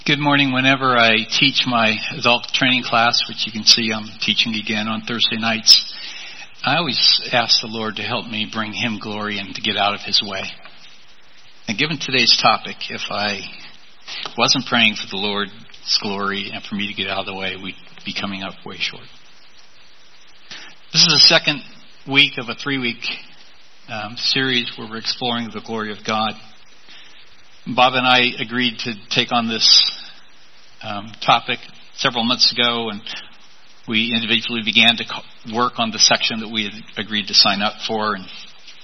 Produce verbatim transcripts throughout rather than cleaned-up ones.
Good morning. Whenever I teach my adult training class, which you can see I'm teaching again on Thursday nights, I always ask the Lord to help me bring Him glory and to get out of His way. And given today's topic, if I wasn't praying for the Lord's glory and for me to get out of the way, we'd be coming up way short. This is the second week of a three-week um, series where we're exploring the glory of God. Bob and I agreed to take on this um, topic several months ago, and we individually began to co- work on the section that we had agreed to sign up for. And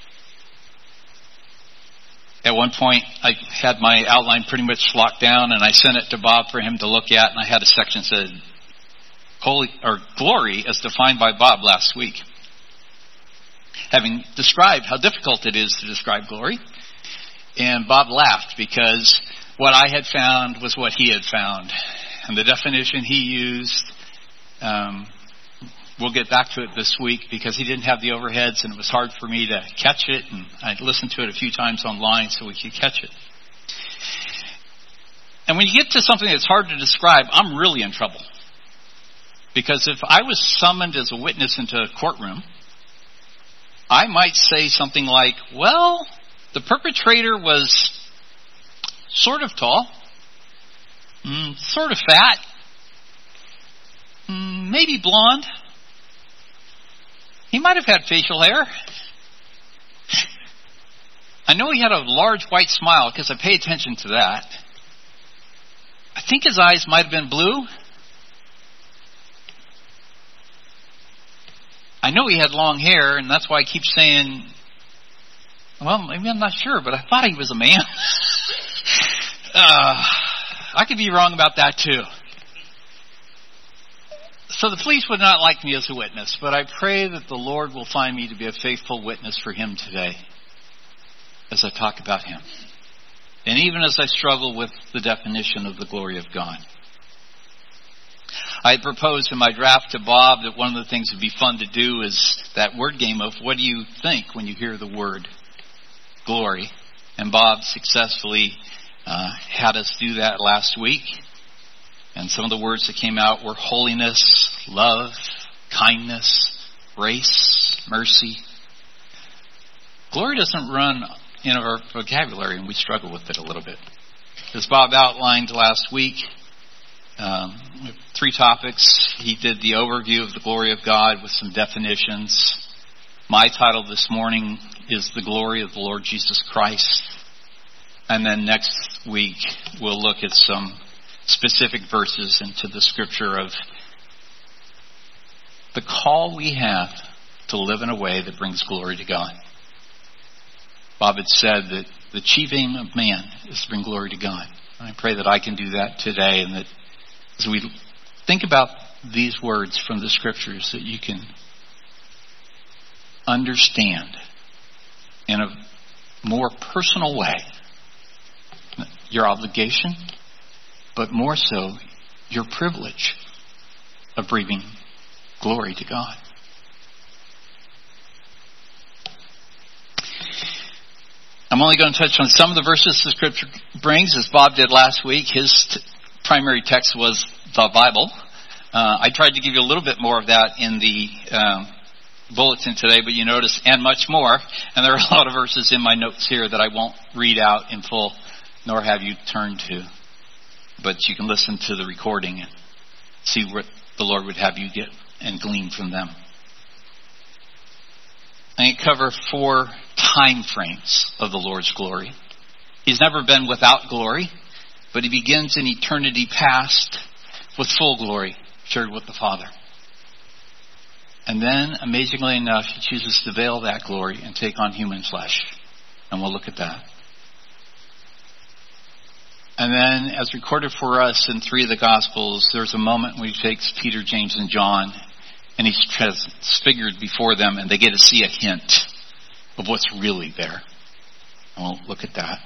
at one point, I had my outline pretty much locked down, and I sent it to Bob for him to look at, and I had a section that said, "Holy or glory as defined by Bob last week." Having described how difficult it is to describe glory, and Bob laughed because what I had found was what he had found. And the definition he used, um, we'll get back to it this week because he didn't have the overheads and it was hard for me to catch it. And I listened to it a few times online so we could catch it. And when you get to something that's hard to describe, I'm really in trouble. Because if I was summoned as a witness into a courtroom, I might say something like, well, the perpetrator was sort of tall, mm, sort of fat, mm, maybe blonde. He might have had facial hair. I know he had a large white smile because I pay attention to that. I think his eyes might have been blue. I know he had long hair, and that's why I keep saying, well, maybe I'm not sure, but I thought he was a man. uh, I could be wrong about that too. So the police would not like me as a witness, but I pray that the Lord will find me to be a faithful witness for Him today as I talk about Him. And even as I struggle with the definition of the glory of God. I had proposed in my draft to Bob that one of the things that would be fun to do is that word game of what do you think when you hear the word glory. And Bob successfully uh, had us do that last week. And some of the words that came out were holiness, love, kindness, grace, mercy. Glory doesn't run in our vocabulary, and we struggle with it a little bit. As Bob outlined last week, um, three topics. He did the overview of the glory of God with some definitions. My title this morning is The Glory of the Lord Jesus Christ. And then next week, we'll look at some specific verses into the scripture of the call we have to live in a way that brings glory to God. Bob had said that the chief aim of man is to bring glory to God. I pray that I can do that today, and that as we think about these words from the scriptures, that you can understand in a more personal way your obligation, but more so your privilege of bringing glory to God. I'm only going to touch on some of the verses the scripture brings, as Bob did last week. His t- primary text was the Bible. Uh, I tried to give you a little bit more of that in the um, bulletin today, but you notice, and much more. And there are a lot of verses in my notes here that I won't read out in full, nor have you turn to. But you can listen to the recording and see what the Lord would have you get and glean from them. I cover four time frames of the Lord's glory. He's never been without glory, but He begins in eternity past with full glory shared with the Father. And then, amazingly enough, He chooses to veil that glory and take on human flesh. And we'll look at that. And then, as recorded for us in three of the Gospels, there's a moment when He takes Peter, James, and John, and He's transfigured before them, and they get to see a hint of what's really there. And we'll look at that.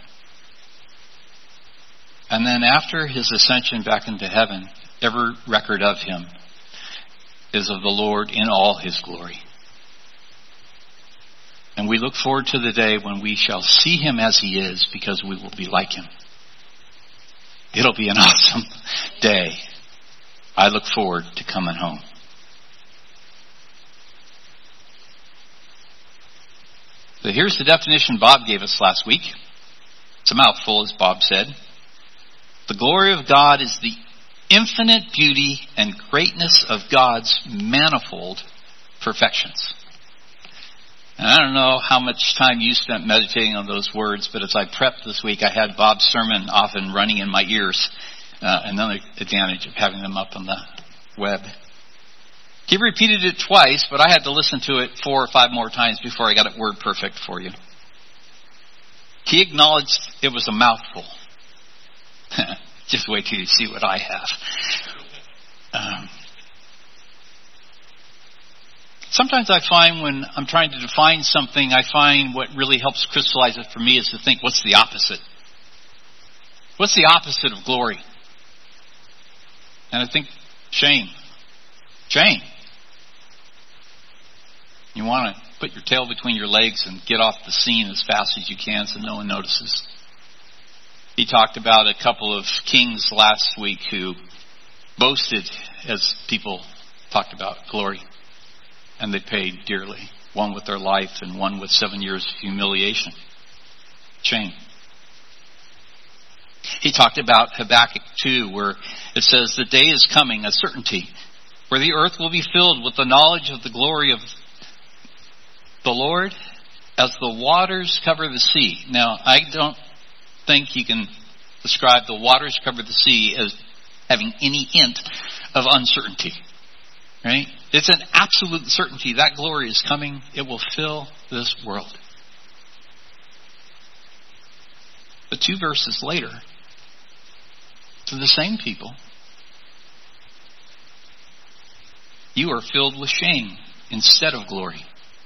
And then after His ascension back into heaven, every record of Him is of the Lord in all His glory. And we look forward to the day when we shall see Him as He is, because we will be like Him. It'll be an awesome day. I look forward to coming home. So here's the definition Bob gave us last week. It's a mouthful, as Bob said. The glory of God is the infinite beauty and greatness of God's manifold perfections. And I don't know how much time you spent meditating on those words, but as I prepped this week, I had Bob's sermon often running in my ears. Uh, another advantage of having them up on the web. He repeated it twice, but I had to listen to it four or five more times before I got it word perfect for you. He acknowledged it was a mouthful. Just wait till you see what I have. Um, sometimes I find when I'm trying to define something, I find what really helps crystallize it for me is to think, what's the opposite? What's the opposite of glory? And I think shame. Shame. You want to put your tail between your legs and get off the scene as fast as you can so no one notices. He talked about a couple of kings last week who boasted as people talked about glory. And they paid dearly. One with their life and one with seven years of humiliation. Shame. He talked about Habakkuk two, where it says, the day is coming, a certainty, where the earth will be filled with the knowledge of the glory of the Lord as the waters cover the sea. Now, I don't think you can describe the waters cover the sea as having any hint of uncertainty. Right? It's an absolute certainty. That glory is coming. It will fill this world. But two verses later, to the same people, you are filled with shame instead of glory.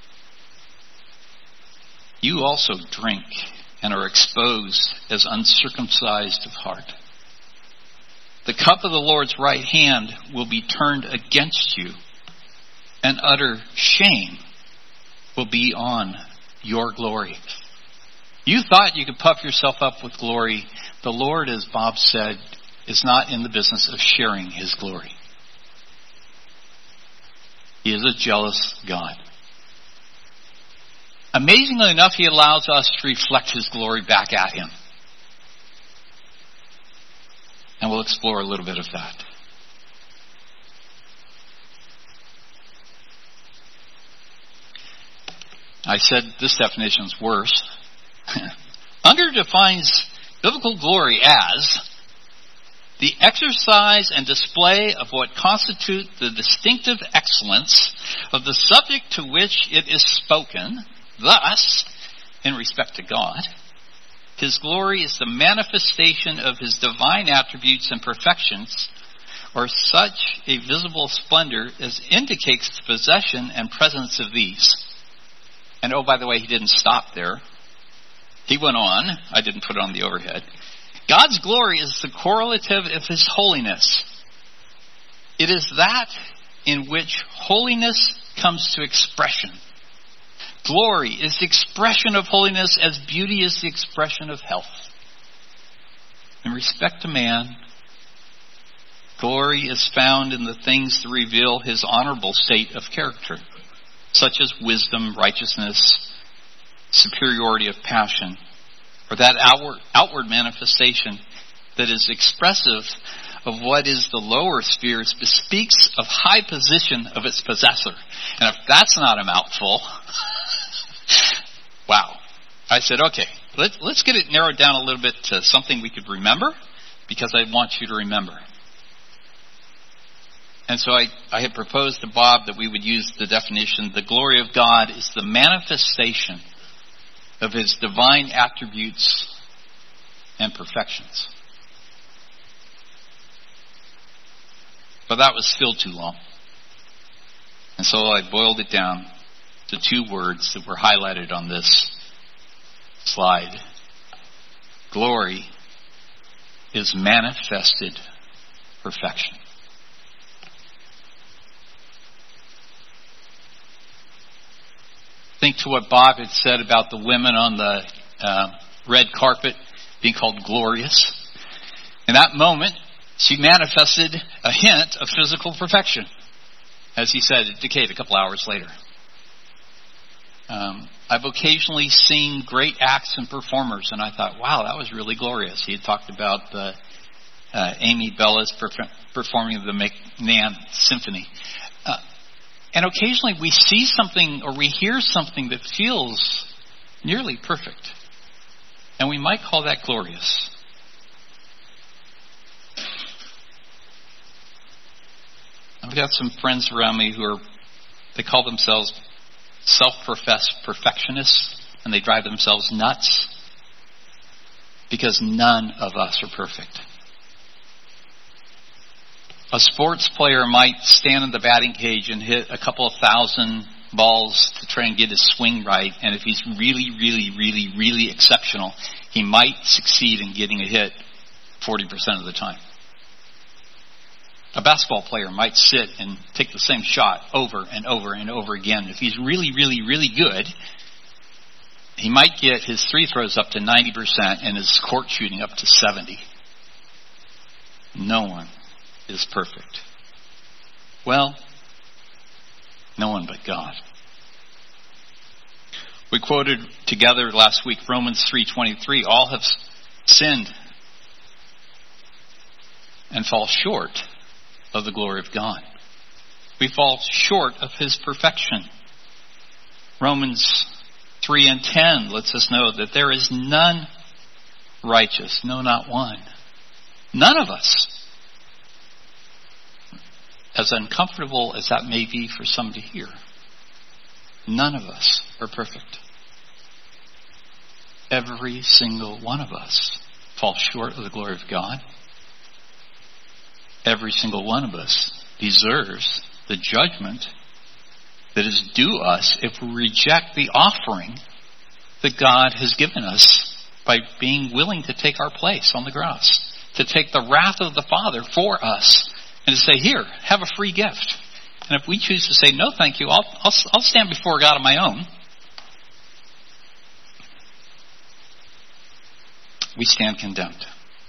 You also drink and are exposed as uncircumcised of heart. The cup of the Lord's right hand will be turned against you, and utter shame will be on your glory. You thought you could puff yourself up with glory. The Lord, as Bob said, is not in the business of sharing His glory. He is a jealous God. Amazingly enough, He allows us to reflect His glory back at Him. And we'll explore a little bit of that. I said this definition is worse. Unger defines biblical glory as the exercise and display of what constitute the distinctive excellence of the subject to which it is spoken. Thus, in respect to God, His glory is the manifestation of His divine attributes and perfections, or such a visible splendor as indicates the possession and presence of these. And oh, by the way, he didn't stop there. He went on. I didn't put it on the overhead. God's glory is the correlative of His holiness. It is that in which holiness comes to expression. Glory is the expression of holiness as beauty is the expression of health. In respect to man, glory is found in the things that reveal His honorable state of character, such as wisdom, righteousness, superiority of passion, or that outward, outward manifestation that is expressive of what is the lower spheres, bespeaks of high position of its possessor. And if that's not a mouthful, wow. I said, okay, let's, let's get it narrowed down a little bit to something we could remember, because I want you to remember. And so I, I had proposed to Bob that we would use the definition, the glory of God is the manifestation of His divine attributes and perfections. But that was still too long. And so I boiled it down to two words that were highlighted on this slide. Glory is manifested perfection. Think to what Bob had said about the women on the uh, red carpet being called glorious. In that moment, she manifested a hint of physical perfection, as he said, it decayed a couple hours later. Um, I've occasionally seen great acts and performers, and I thought, wow, that was really glorious. He had talked about the, uh, Amy Bellis perf- performing the McNair Symphony. Uh, and occasionally we see something or we hear something that feels nearly perfect. And we might call that glorious. I've got some friends around me who are, they call themselves self-professed perfectionists, and they drive themselves nuts because none of us are perfect. A sports player might stand in the batting cage and hit a couple of thousand balls to try and get his swing right, and if he's really, really, really, really exceptional, he might succeed in getting a hit forty percent of the time. A basketball player might sit and take the same shot over and over and over again. If he's really, really, really good, he might get his free throws up to ninety percent and his court shooting up to seventy. No one is perfect. Well, no one but God. We quoted together last week Romans three twenty-three. All have sinned and fall short of the glory of God. We fall short of His perfection. Romans three and ten lets us know that there is none righteous, no, not one. None of us. As uncomfortable as that may be for some to hear, none of us are perfect. Every single one of us falls short of the glory of God. Every single one of us deserves the judgment that is due us if we reject the offering that God has given us by being willing to take our place on the cross, to take the wrath of the Father for us, and to say, here, have a free gift. And if we choose to say, no, thank you, I'll, I'll, I'll stand before God on my own, we stand condemned.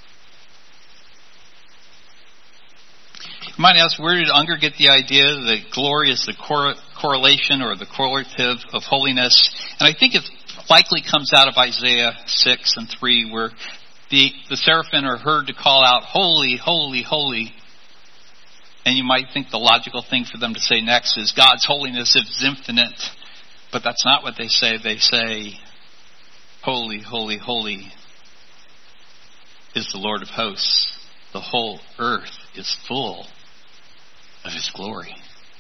You might ask, where did Unger get the idea that glory is the cor- correlation or the correlative of holiness? And I think it likely comes out of Isaiah six and three, where the, the seraphim are heard to call out, holy, holy, holy. And you might think the logical thing for them to say next is, God's holiness is infinite. But that's not what they say. They say, holy, holy, holy is the Lord of hosts. The whole earth is full of His glory.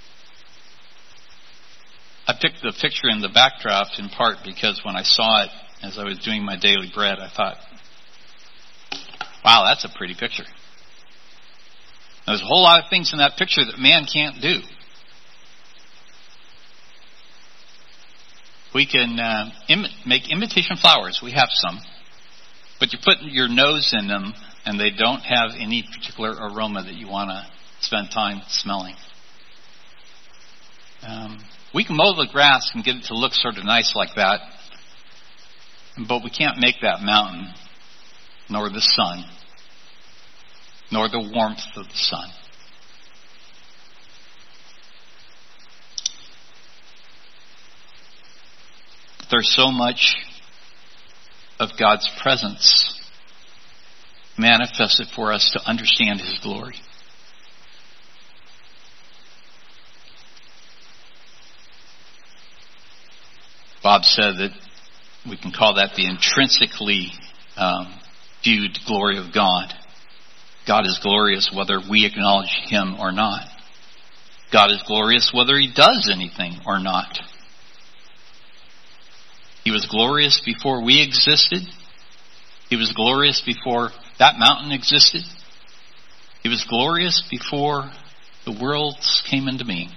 I picked the picture in the backdraft in part because when I saw it as I was doing my daily bread, I thought, wow, that's a pretty picture. There's a whole lot of things in that picture that man can't do. We can uh, Im- make imitation flowers. We have some. But you put your nose in them and they don't have any particular aroma that you want to spend time smelling. Um, we can mow the grass and get it to look sort of nice like that, but we can't make that mountain, nor the sun, nor the warmth of the sun. There's so much of God's presence manifested for us to understand His glory. Bob said that we can call that the intrinsically um, viewed glory of God. God is glorious whether we acknowledge Him or not. God is glorious whether He does anything or not. He was glorious before we existed. He was glorious before that mountain existed. He was glorious before the worlds came into being.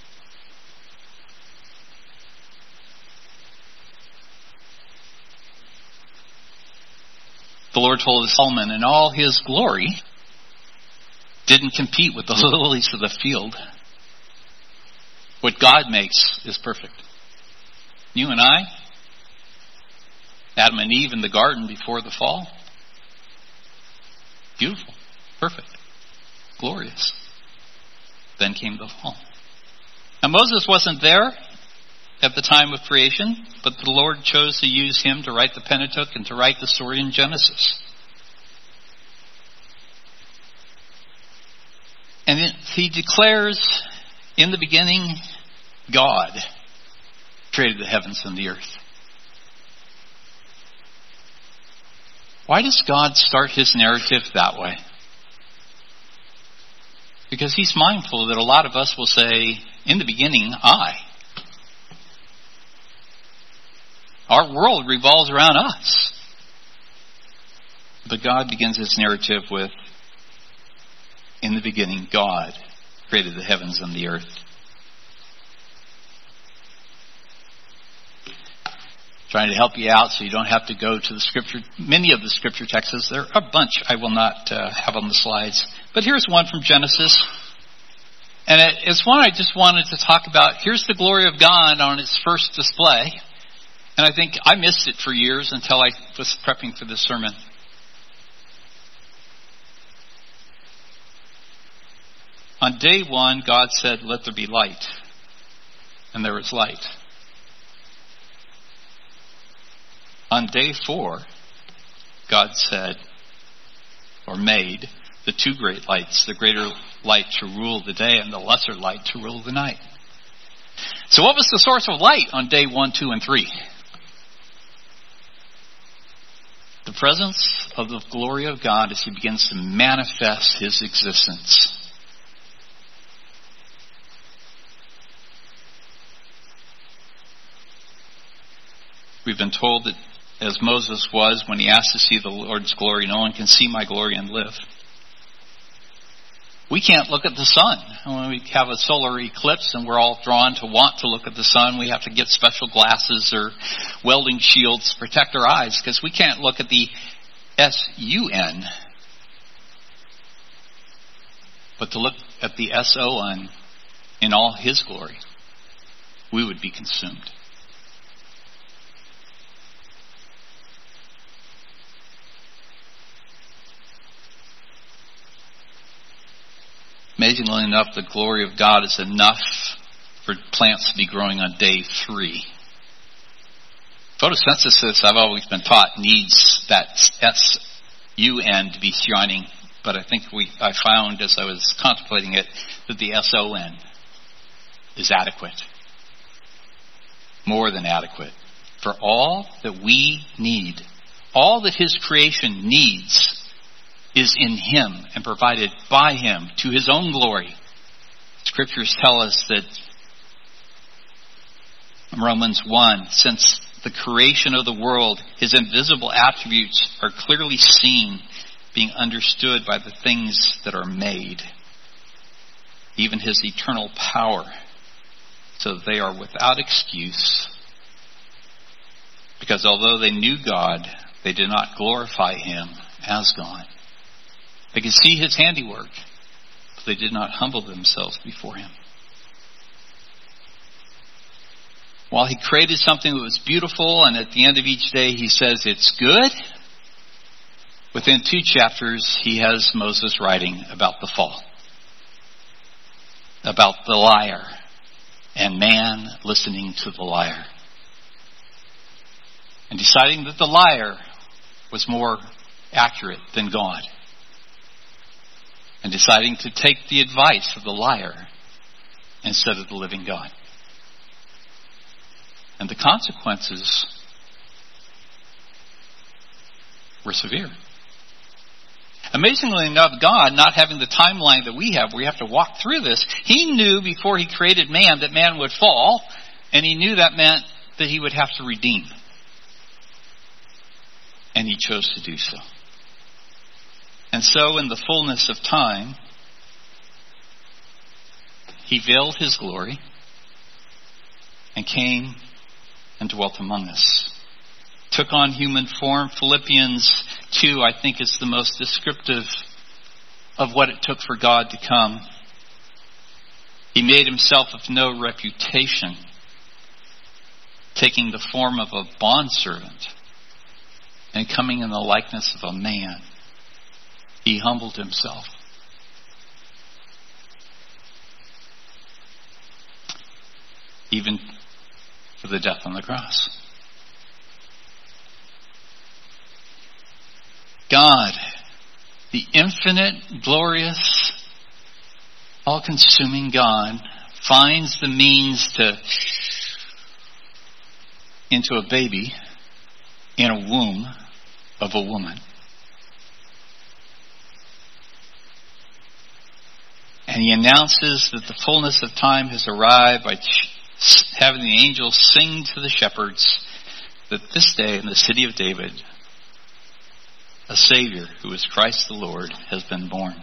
The Lord told Solomon, in all his glory, didn't compete with the lilies of the field. What God makes is perfect. You and I, Adam and Eve in the garden before the fall, Beautiful. Perfect. Glorious. Then came the fall. Now Moses wasn't there at the time of creation, but the Lord chose to use him to write the Pentateuch and to write the story in Genesis. And it, he declares, in the beginning, God created the heavens and the earth. Why does God start his narrative that way? Because he's mindful that a lot of us will say, in the beginning, I. Our world revolves around us. But God begins his narrative with, in the beginning, God created the heavens and the earth. Trying to help you out so you don't have to go to the scripture. Many of the scripture texts, there are a bunch I will not uh, have on the slides. But here's one from Genesis. And it, it's one I just wanted to talk about. Here's the glory of God on its first display. And I think I missed it for years until I was prepping for this sermon. On day one, God said, "Let there be light." And there was light. On day four, God said, or made, the two great lights, the greater light to rule the day and the lesser light to rule the night. So what was the source of light on day one, two, and three? The presence of the glory of God as he begins to manifest his existence. We've been told that as Moses was when he asked to see the Lord's glory, no one can see my glory and live. We can't look at the sun. When we have a solar eclipse and we're all drawn to want to look at the sun, we have to get special glasses or welding shields to protect our eyes because we can't look at the S U N. But to look at the S O N in all his glory, we would be consumed. Amazingly enough, the glory of God is enough for plants to be growing on day three. Photosynthesis, I've always been taught, needs that S U N to be shining. But I think we I found as I was contemplating it that the S O N is adequate. More than adequate. For all that we need, all that his creation needs is in him and provided by him to his own glory. Scriptures tell us that in Romans one, since the creation of the world, his invisible attributes are clearly seen, being understood by the things that are made, even his eternal power, so that they are without excuse. Because although they knew God, they did not glorify him as God. They could see his handiwork, but they did not humble themselves before him. While he created something that was beautiful, and at the end of each day he says it's good, within two chapters he has Moses writing about the fall. About the liar, and man listening to the liar. And deciding that the liar was more accurate than God. And deciding to take the advice of the liar instead of the living God. And the consequences were severe. Amazingly enough, God, not having the timeline that we have, where we have to walk through this, he knew before he created man that man would fall, and he knew that meant that he would have to redeem. And he chose to do so. And so in the fullness of time, he veiled his glory and came and dwelt among us. Took on human form. Philippians two, I think, is the most descriptive of what it took for God to come. He made himself of no reputation, taking the form of a bondservant and coming in the likeness of a man. He humbled himself. Even to the death on the cross. God, the infinite, glorious, all-consuming God, finds the means to into a baby in a womb of a woman. And he announces that the fullness of time has arrived by having the angels sing to the shepherds that this day in the city of David, a Savior, who is Christ the Lord, has been born.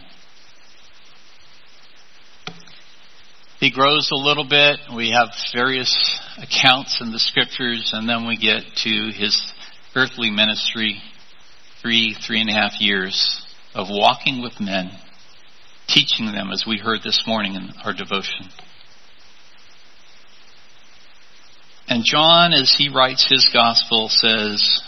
He grows a little bit. We have various accounts in the scriptures, and then we get to his earthly ministry, three, three and a half years of walking with men, teaching them, as we heard this morning in our devotion. And John, as he writes his gospel, says,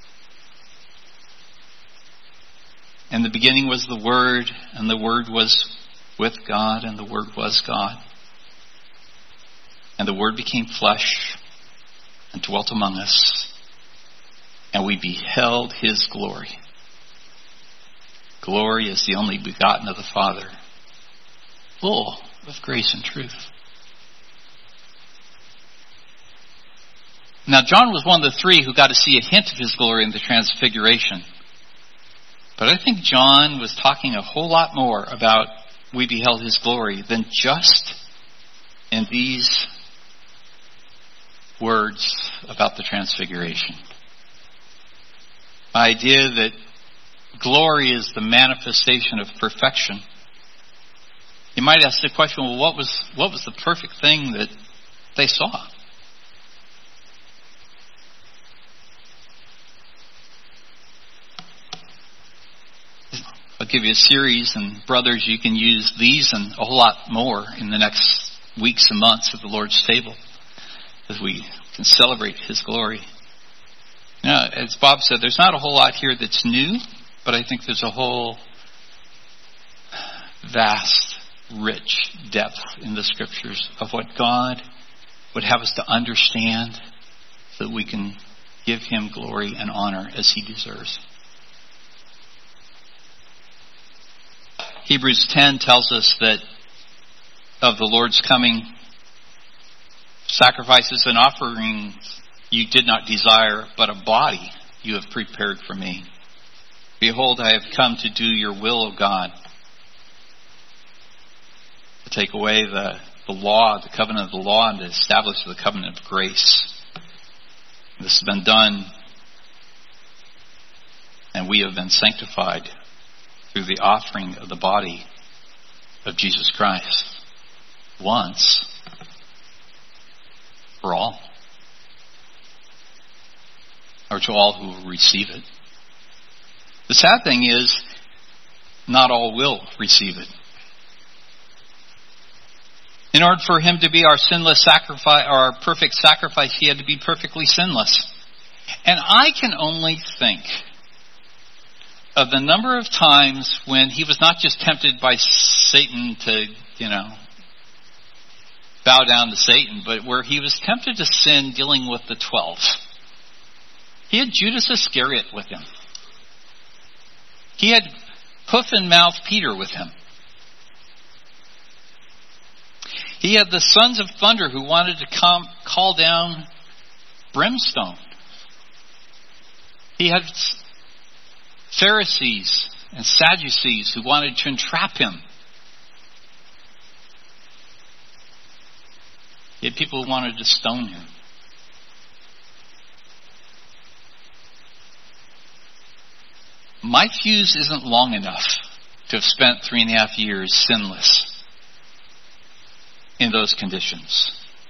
"In the beginning was the Word, and the Word was with God, and the Word was God. And the Word became flesh and dwelt among us, and we beheld his glory. Glory as the only begotten of the Father, full of grace and truth." Now, John was one of the three who got to see a hint of his glory in the Transfiguration. But I think John was talking a whole lot more about we beheld his glory than just in these words about the Transfiguration. The idea that glory is the manifestation of perfection. You might ask the question, well, what was what was the perfect thing that they saw? I'll give you a series, and brothers, you can use these and a whole lot more in the next weeks and months at the Lord's table as we can celebrate his glory. Now, as Bob said, there's not a whole lot here that's new, but I think there's a whole vast, rich depth in the scriptures of what God would have us to understand so that we can give him glory and honor as he deserves. Hebrews ten tells us that of the Lord's coming, sacrifices and offerings you did not desire, but a body you have prepared for me. Behold, I have come to do your will, O God. To take away the, the law, the covenant of the law, and to establish the covenant of grace. This has been done, and we have been sanctified through the offering of the body of Jesus Christ. Once for all. Or to all who will receive it. The sad thing is, not all will receive it. In order for him to be our sinless sacrifice, or our perfect sacrifice, he had to be perfectly sinless. And I can only think of the number of times when he was not just tempted by Satan to, you know, bow down to Satan, but where he was tempted to sin dealing with the twelve. He had Judas Iscariot with him. He had hoof and mouth Peter with him. He had the sons of thunder who wanted to come, call down brimstone. He had Pharisees and Sadducees who wanted to entrap him. He had people who wanted to stone him. My fuse isn't long enough to have spent three and a half years sinless in those conditions.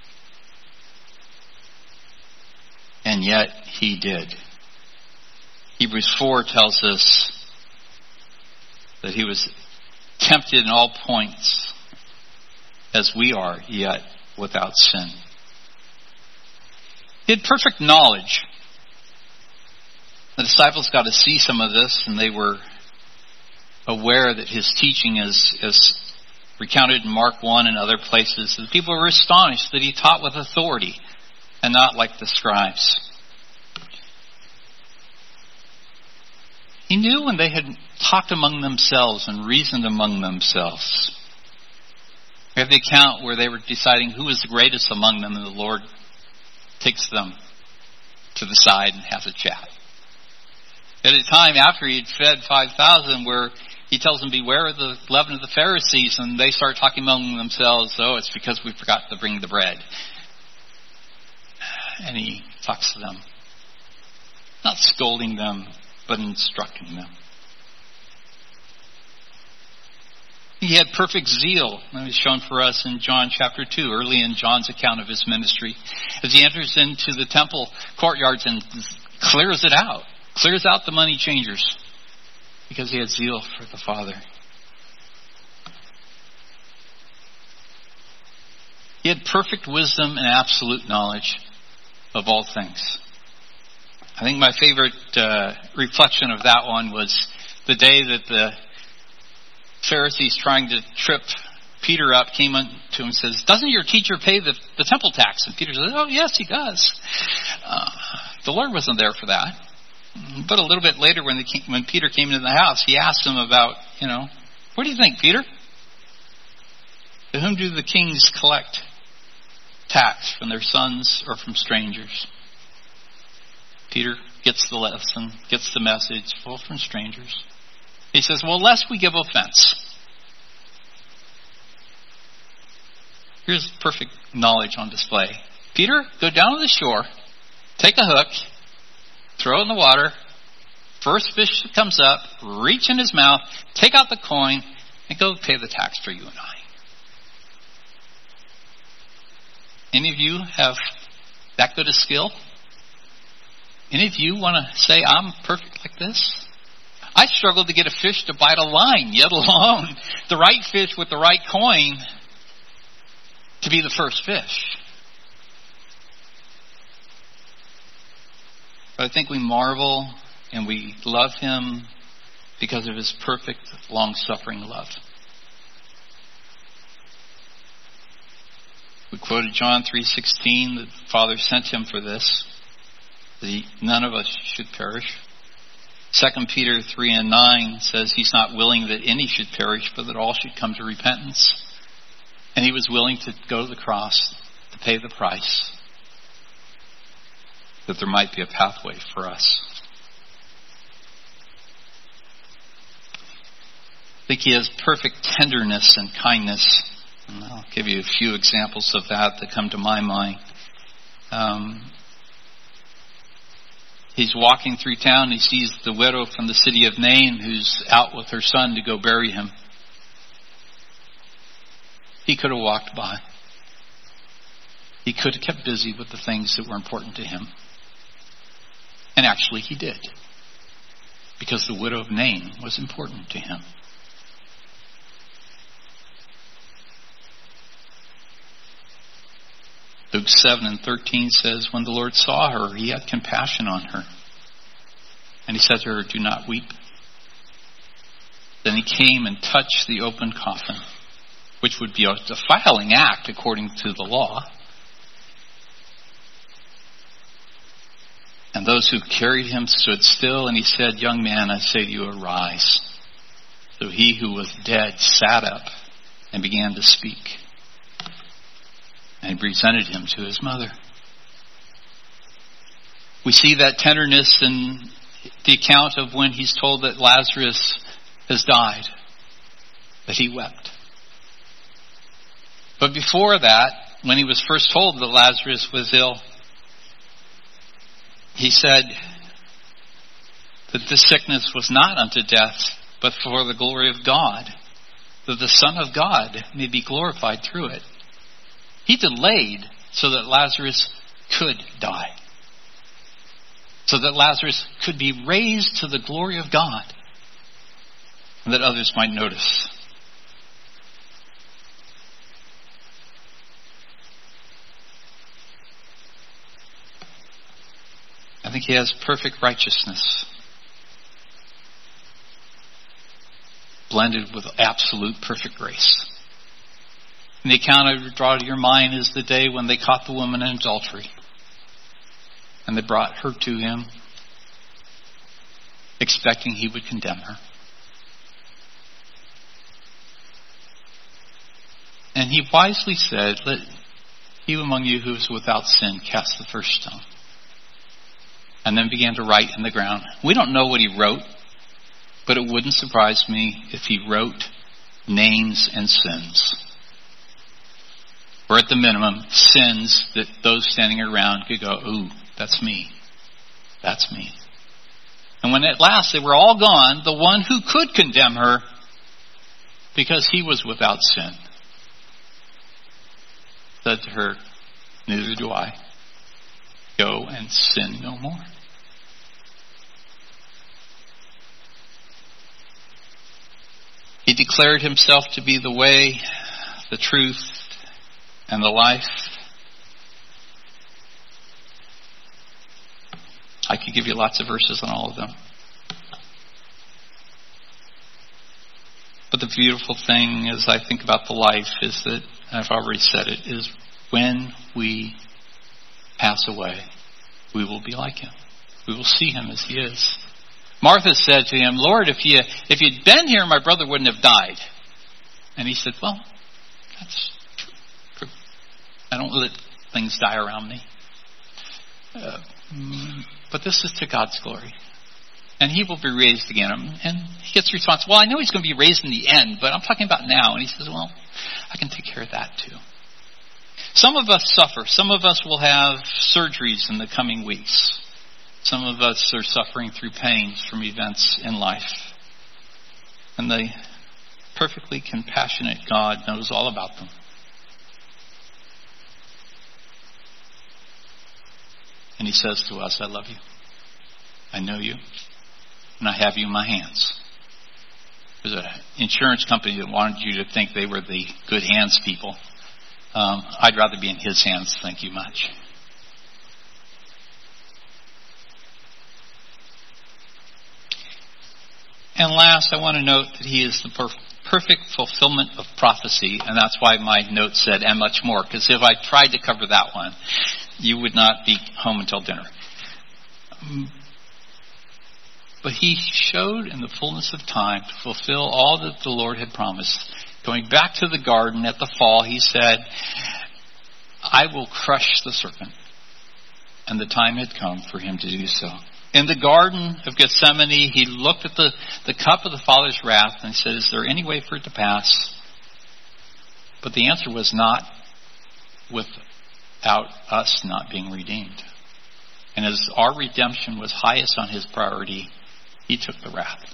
And yet he did. Hebrews four tells us that he was tempted in all points as we are, yet without sin. He had perfect knowledge. The disciples got to see some of this, and they were aware that his teaching is, is recounted in Mark one and other places. The people were astonished that he taught with authority and not like the scribes. He knew when they had talked among themselves and reasoned among themselves. We have the account where they were deciding who was the greatest among them, and the Lord takes them to the side and has a chat. At a time after he had fed five thousand where he tells them, beware of the leaven of the Pharisees, and they start talking among themselves, oh, it's because we forgot to bring the bread. And he talks to them, not scolding them, but instructing them. He had perfect zeal. That was shown for us in John chapter two, early in John's account of his ministry. As he enters into the temple courtyards and clears it out, clears out the money changers, because he had zeal for the Father. He had perfect wisdom and absolute knowledge of all things. I think my favorite uh, reflection of that one was the day that the Pharisees, trying to trip Peter up, came to him and says, doesn't your teacher pay the, the temple tax? And Peter says, oh, yes, he does. Uh, the Lord wasn't there for that. But a little bit later, when, the king, when Peter came into the house, he asked him about, you know, what do you think, Peter? To whom do the kings collect tax, from their sons or from strangers? Peter gets the lesson, gets the message, well, from strangers. He says, well, lest we give offense. Here's perfect knowledge on display. Peter, go down to the shore, take a hook, throw it in the water, first fish that comes up, reach in his mouth, take out the coin, and go pay the tax for you and I. Any of you have that good a skill? Any of you want to say, I'm perfect like this? I struggle to get a fish to bite a line, yet alone the right fish with the right coin to be the first fish. But I think we marvel and we love him because of his perfect, long-suffering love. We quoted John three sixteen, the Father sent him for this, that he, none of us should perish. Second Peter three and nine says he's not willing that any should perish, but that all should come to repentance. And he was willing to go to the cross to pay the price, that there might be a pathway for us. I think he has perfect tenderness and kindness. And I'll give you a few examples of that that come to my mind. Um, he's walking through town. He sees the widow from the city of Nain who's out with her son to go bury him. He could have walked by. He could have kept busy with the things that were important to him. And actually he did. Because the widow of Nain was important to him. Luke seven and thirteen says, when the Lord saw her, he had compassion on her. And he said to her, do not weep. Then he came and touched the open coffin, which would be a defiling act according to the law. And those who carried him stood still, and he said, young man, I say to you, arise. So he who was dead sat up and began to speak. And he presented him to his mother. We see that tenderness in the account of when he's told that Lazarus has died, that he wept. But before that, when he was first told that Lazarus was ill, he said that this sickness was not unto death, but for the glory of God, that the Son of God may be glorified through it. He delayed so that Lazarus could die. So that Lazarus could be raised to the glory of God. And that others might notice. I think he has perfect righteousness. blended with absolute perfect grace. And the account I would draw to your mind is the day when they caught the woman in adultery. And they brought her to him, expecting he would condemn her. And he wisely said, let he among you who is without sin cast the first stone. And then began to write in the ground. We don't know what he wrote, but it wouldn't surprise me if he wrote names and sins. Or at the minimum, sins that those standing around could go, ooh, that's me. That's me. And when at last they were all gone, the one who could condemn her, because he was without sin, said to her, neither do I. Go and sin no more. He declared himself to be the way, the truth, and the life. I could give you lots of verses on all of them. But the beautiful thing as I think about the life is that, I've already said it, is when we pass away, we will be like him. We will see him as he is. Martha said to him, Lord, if you if you'd been here, my brother wouldn't have died. And he said, well, that's true. I don't let things die around me. Uh, but this is to God's glory. And he will be raised again. And he gets the response, well, I know he's going to be raised in the end, but I'm talking about now. And he says, well, I can take care of that too. Some of us suffer. Some of us will have surgeries in the coming weeks. Some of us are suffering through pains from events in life. And the perfectly compassionate God knows all about them. And he says to us, I love you. I know you. And I have you in my hands. There's an insurance company that wanted you to think they were the good hands people. Um, I'd rather be in his hands, thank you much. And last, I want to note that he is the per- perfect fulfillment of prophecy, and that's why my note said, and much more, because if I tried to cover that one, you would not be home until dinner. Um, but he showed in the fullness of time to fulfill all that the Lord had promised. Going back to the garden at the fall, he said, I will crush the serpent. And the time had come for him to do so. In the Garden of Gethsemane, he looked at the, the cup of the Father's wrath and he said, is there any way for it to pass? But the answer was not without us not being redeemed. And as our redemption was highest on his priority, he took the wrath.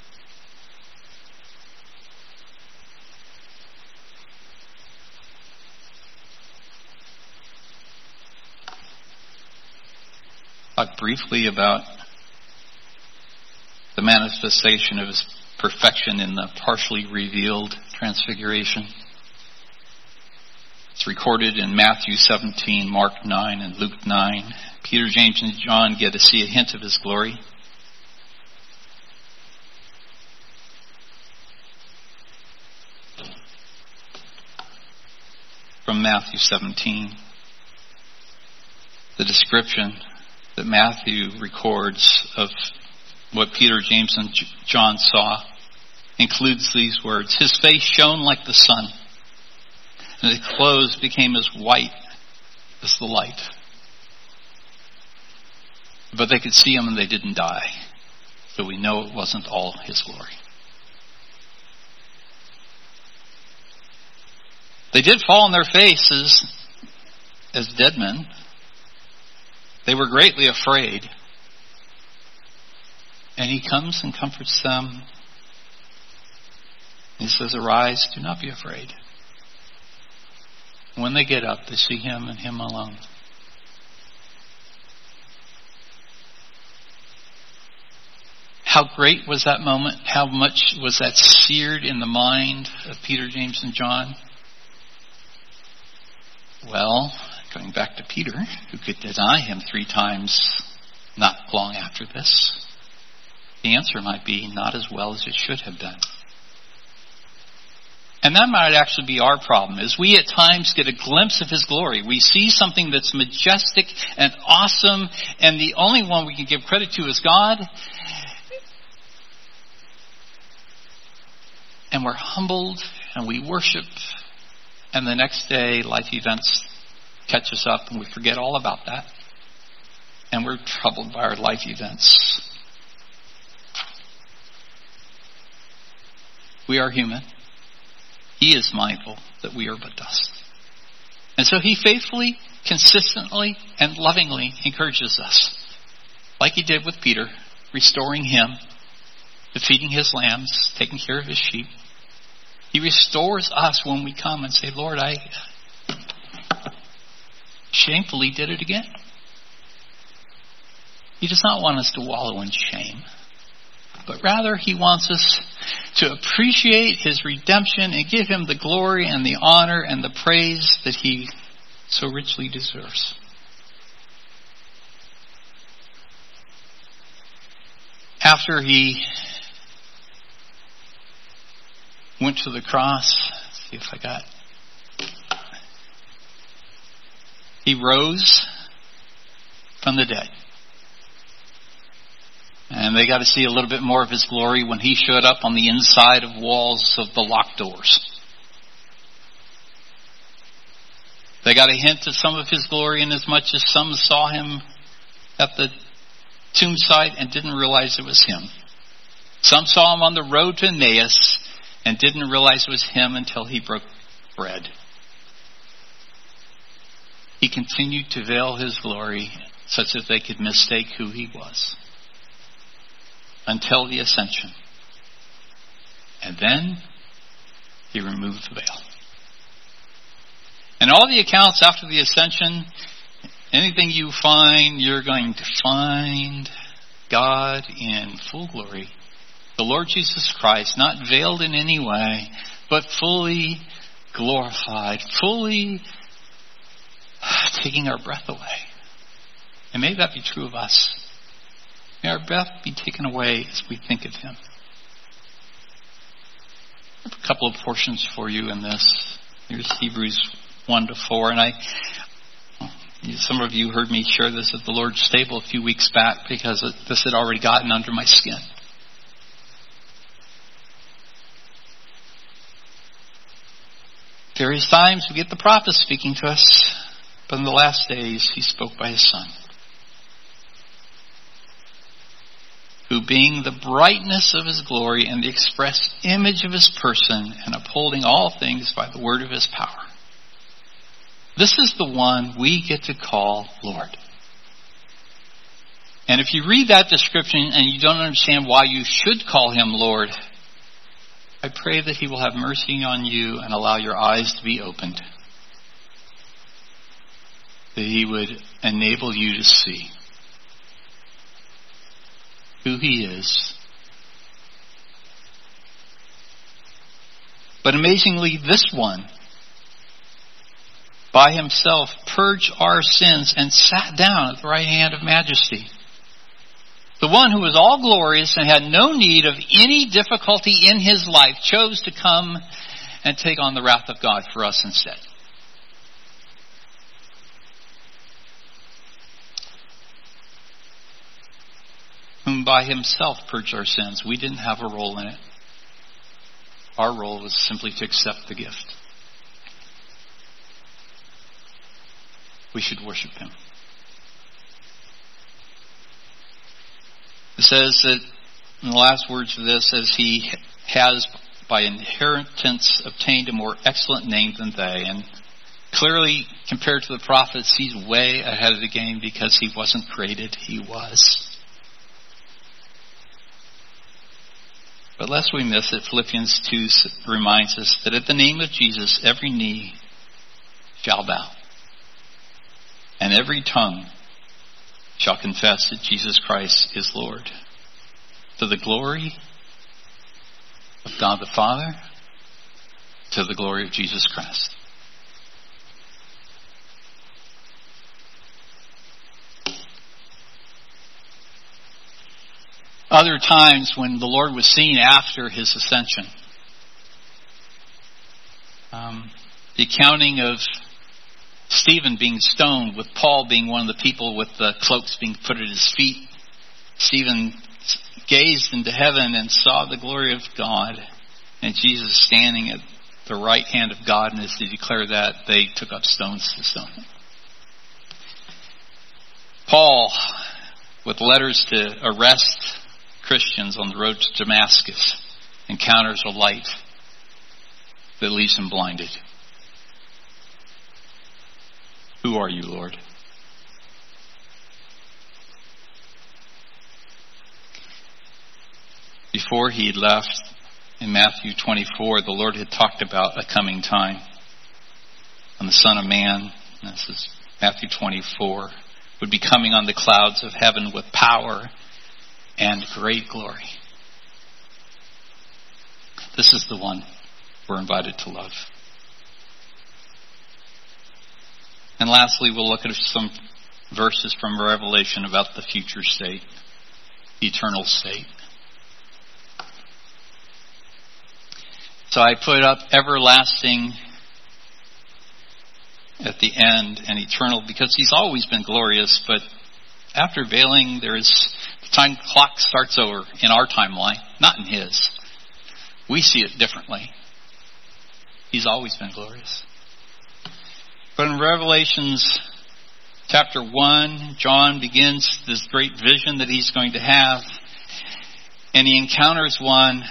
Talk briefly about the manifestation of his perfection in the partially revealed transfiguration. It's recorded in Matthew seventeen, Mark nine, and Luke nine. Peter, James, and John get to see a hint of his glory. From Matthew seventeen, the description that Matthew records of what Peter, James, and John saw includes these words. His face shone like the sun, and his clothes became as white as the light. But they could see him and they didn't die. So we know it wasn't all his glory. They did fall on their faces as dead men. They were greatly afraid. And he comes and comforts them. He says, arise, do not be afraid. When they get up, they see him and him alone. How great was that moment? How much was that seared in the mind of Peter, James, and John? Well, going back to Peter, who could deny him three times not long after this, the answer might be not as well as it should have been. And that might actually be our problem, is we at times get a glimpse of His glory. We see something that's majestic and awesome, and the only one we can give credit to is God. And we're humbled, and we worship, and the next day life events catch us up, and we forget all about that. And we're troubled by our life events. We are human. He is mindful that we are but dust. And so He faithfully, consistently, and lovingly encourages us. Like He did with Peter, restoring him, defeating his lambs, taking care of his sheep. He restores us when we come and say, Lord, I shamefully did it again. He does not want us to wallow in shame, but rather He wants us to appreciate His redemption and give Him the glory and the honor and the praise that He so richly deserves. After He went to the cross, let's see if I got, He rose from the dead. And they got to see a little bit more of His glory when He showed up on the inside of walls of the locked doors. They got a hint of some of His glory in as much as some saw Him at the tomb site and didn't realize it was Him. Some saw Him on the road to Emmaus and didn't realize it was Him until He broke bread. He continued to veil His glory such that they could mistake who He was, until the ascension. And then He removed the veil. And all the accounts after the ascension, anything you find, you're going to find God in full glory. The Lord Jesus Christ, not veiled in any way, but fully glorified, fully taking our breath away. And may that be true of us. May our breath be taken away as we think of Him. I have a couple of portions for you in this. Here's Hebrews one to four. And I, some of you heard me share this at the Lord's table a few weeks back because it, this had already gotten under my skin. Various times we get the prophet speaking to us, but in the last days He spoke by His Son, who being the brightness of His glory and the express image of His person, and upholding all things by the word of His power. This is the one we get to call Lord. And if you read that description and you don't understand why you should call Him Lord, I pray that He will have mercy on you and allow your eyes to be opened, that He would enable you to see who He is. But amazingly, this one, by Himself, purged our sins and sat down at the right hand of majesty. The one who was all glorious and had no need of any difficulty in His life chose to come and take on the wrath of God for us instead. Whom by Himself purged our sins. We didn't have a role in it. Our role was simply to accept the gift. We should worship Him. It says that in the last words of this, as He has by inheritance obtained a more excellent name than they. And clearly, compared to the prophets, He's way ahead of the game because He wasn't created. He was. But lest we miss it, Philippians two reminds us that at the name of Jesus, every knee shall bow, and every tongue shall confess that Jesus Christ is Lord, to the glory of God the Father, to the glory of Jesus Christ. Other times when the Lord was seen after His ascension, Um, the accounting of Stephen being stoned, with Paul being one of the people with the cloaks being put at his feet. Stephen gazed into heaven and saw the glory of God, and Jesus standing at the right hand of God, and as they declare that, they took up stones to stone him. Paul, with letters to arrest Christians on the road to Damascus, encounters a light that leaves him blinded. Who are you, Lord? Before he had left, in Matthew twenty-four, the Lord had talked about a coming time when the Son of Man, this is Matthew twenty-four, would be coming on the clouds of heaven with power and great glory. This is the one we're invited to love. And lastly, we'll look at some verses from Revelation about the future state, the eternal state. So I put up everlasting at the end and eternal because he's always been glorious, but after veiling, there is the time clock starts over in our timeline, not in his. We see it differently. He's always been glorious. But in Revelations chapter one, John begins this great vision that he's going to have, and he encounters one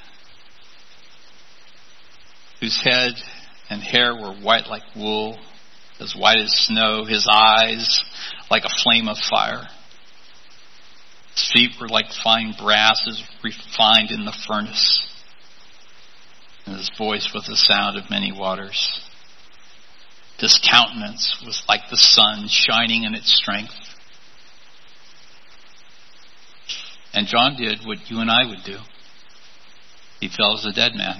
whose head and hair were white like wool, as white as snow, his eyes like a flame of fire. His feet were like fine brass, as refined in the furnace. And his voice was the sound of many waters. His countenance was like the sun shining in its strength. And John did what you and I would do. He fell as a dead man.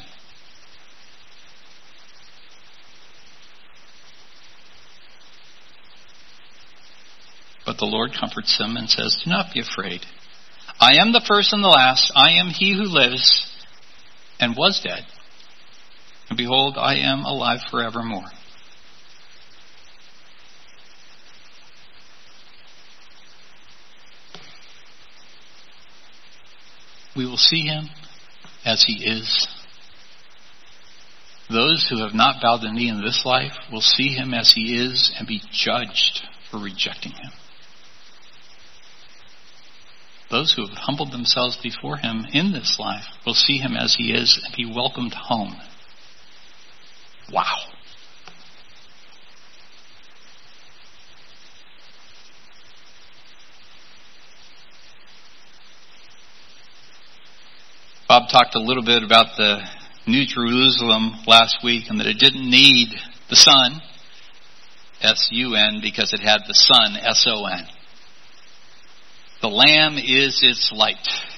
But the Lord comforts him and says, do not be afraid. I am the first and the last. I am he who lives and was dead. And behold, I am alive forevermore. We will see him as he is. Those who have not bowed the knee in this life will see him as he is and be judged for rejecting him. Those who have humbled themselves before him in this life will see him as he is and be welcomed home. Wow. Bob talked a little bit about the New Jerusalem last week, and that it didn't need the sun, S U N, because it had the sun, S O N. The Lamb is its light.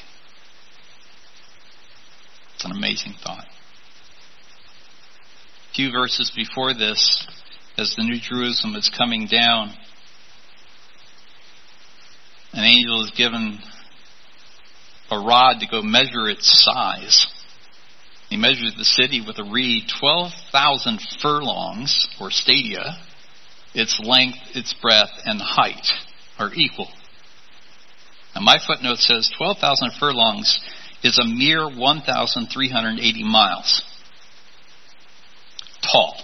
It's an amazing thought. A few verses before this, as the New Jerusalem is coming down, an angel is given a rod to go measure its size. He measures the city with a reed, twelve thousand furlongs, or stadia. Its length, its breadth, and height are equal. Now my footnote says twelve thousand furlongs is a mere one thousand three hundred eighty miles. Tall.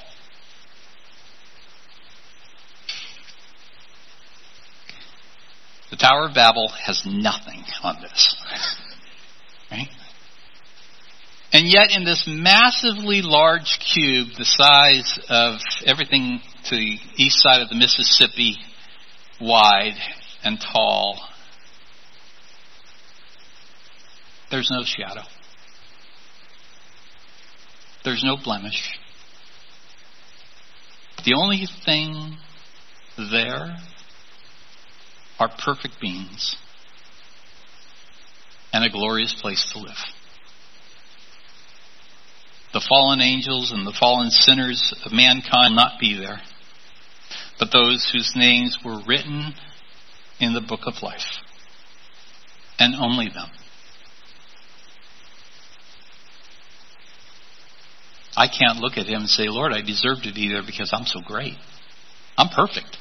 The Tower of Babel has nothing on this. Right? And yet in this massively large cube, the size of everything to the east side of the Mississippi, wide and tall, there's no shadow. There's no blemish. The only thing there are perfect beings and a glorious place to live. The fallen angels and the fallen sinners of mankind will not be there, but those whose names were written in the book of life, and only them. I can't look at him and say, Lord, I deserve to be there because I'm so great. I'm perfect.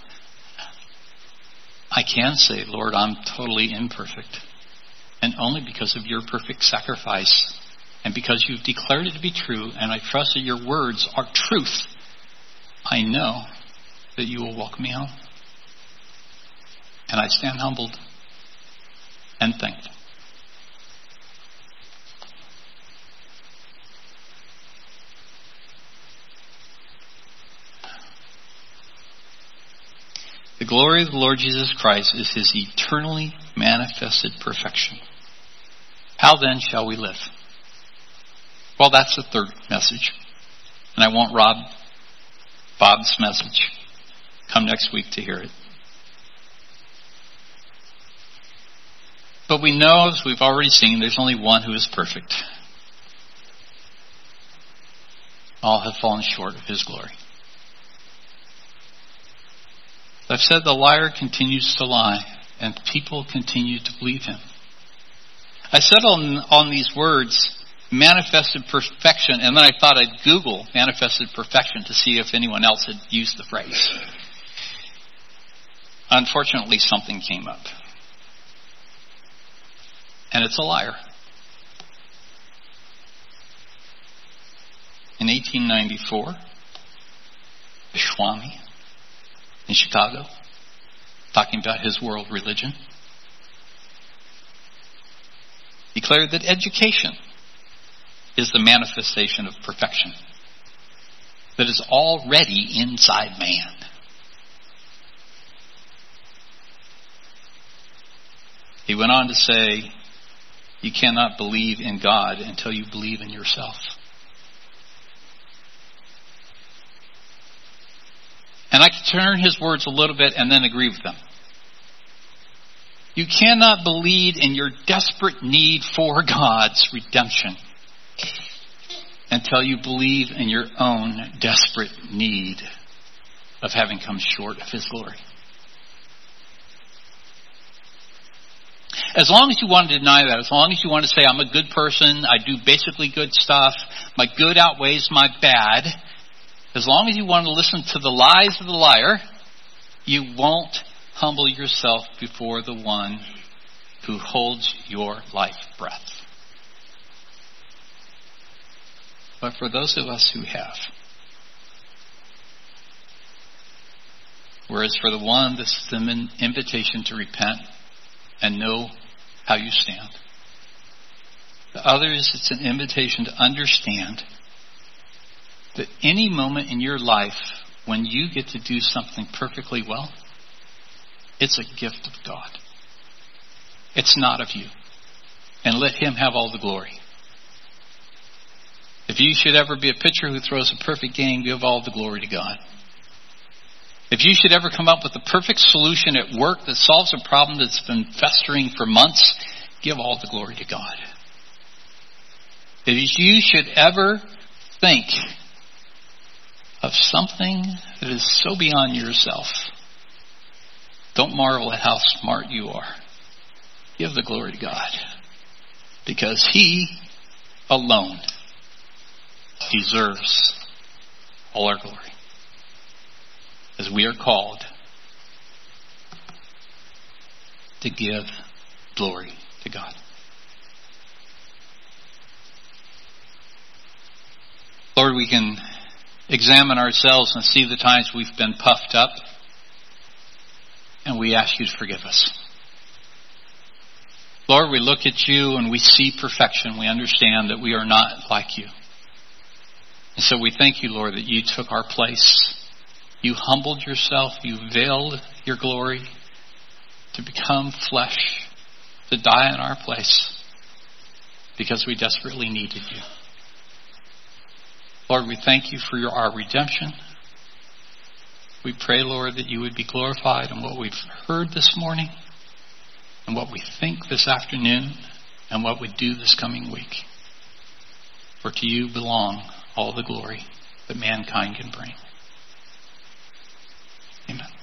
I can say, Lord, I'm totally imperfect. And only because of your perfect sacrifice and because you've declared it to be true and I trust that your words are truth, I know that you will welcome me home. And I stand humbled and thankful. The glory of the Lord Jesus Christ is his eternally manifested perfection. How then shall we live? Well, that's the third message. And I won't rob Bob's message. Come next week to hear it. But we know, as we've already seen, there's only one who is perfect. All have fallen short of his glory. I've said the liar continues to lie, and people continue to believe him. I said on, on these words, manifested perfection, and then I thought I'd Google manifested perfection to see if anyone else had used the phrase. Unfortunately, something came up. And it's a liar. In eighteen ninety-four, Swami in Chicago, talking about his world religion, declared that education is the manifestation of perfection that is already inside man. He went on to say, you cannot believe in God until you believe in yourself. And I can turn his words a little bit and then agree with them. You cannot believe in your desperate need for God's redemption until you believe in your own desperate need of having come short of his glory. As long as you want to deny that, as long as you want to say, I'm a good person, I do basically good stuff, my good outweighs my bad, as long as you want to listen to the lies of the liar, you won't humble yourself before the one who holds your life breath. But for those of us who have, whereas for the one, this is an invitation to repent and know how you stand. The others, it's an invitation to understand that any moment in your life when you get to do something perfectly well, it's a gift of God. It's not of you. And let him have all the glory. If you should ever be a pitcher who throws a perfect game, give all the glory to God. If you should ever come up with the perfect solution at work that solves a problem that's been festering for months, give all the glory to God. If you should ever think of something that is so beyond yourself, don't marvel at how smart you are. Give the glory to God. Because he alone deserves all our glory. As we are called to give glory to God. Lord, we can examine ourselves and see the times we've been puffed up, and we ask you to forgive us. Lord, we look at you and we see perfection. We understand that we are not like you. And so we thank you, Lord, that you took our place. You humbled yourself. You veiled your glory to become flesh, to die in our place because we desperately needed you. Lord, we thank you for your, our redemption. We pray, Lord, that you would be glorified in what we've heard this morning and what we think this afternoon and what we do this coming week. For to you belong all the glory that mankind can bring. Amen.